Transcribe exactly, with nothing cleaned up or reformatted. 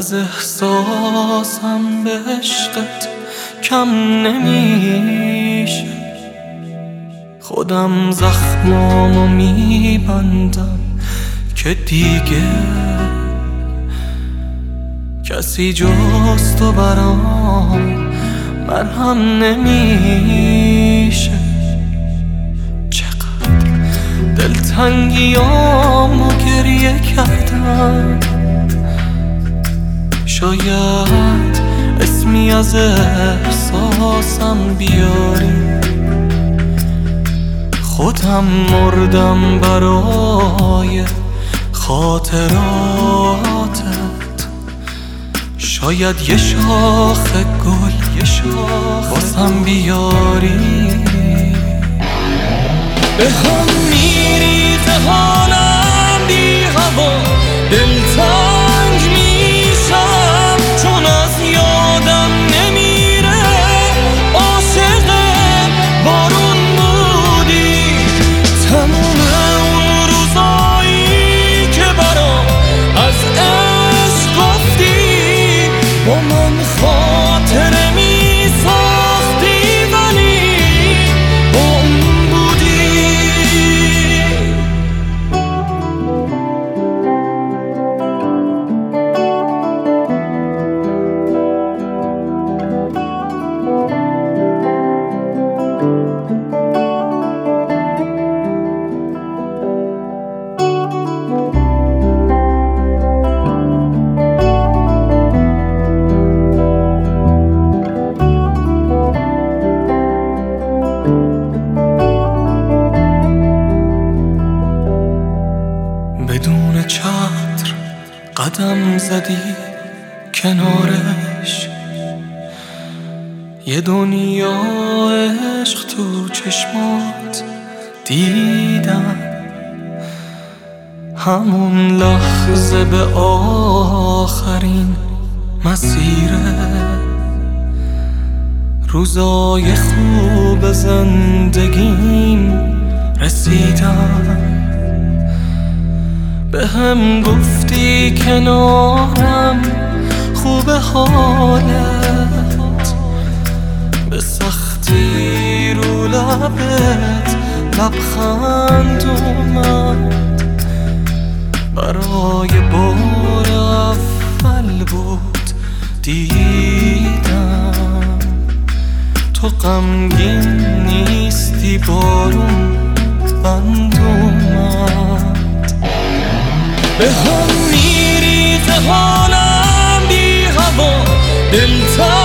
از احساسم به عشقت کم نمیشه. خودم زخمامو میبندم که دیگه کسی جز تو برام مرهم نمیشه. چقدر دلتنگیامو گریه کردم، شاید اسمی از احساسم بیاری. خودم مردم برای خاطراتت، شاید یه شاخ گل یه شاخ واسم بیاری. به هم میریزه حالم بی هوا، دلتنگ میشم چون از یادم نمیره. عاشق بارون بودی تموم اون روزایی که برام از عشق گفتی، با من خاطره میساختی ولی با اون بودی. بدون چتر قدم زدی کنارش، یه دنیا عشق تو چشمات دیدم. همون لحظه به آخرین مسیره، روزای خوب زندگیم رسیدم. به هم گفتی کنارم خوب حالت، به سختی رو لبت لبخند اومد. برای بار اول بود دیدم تو غمگین نیستی، بارون بند اومد. به هم میریزه حالم بی هوا، دلتنگ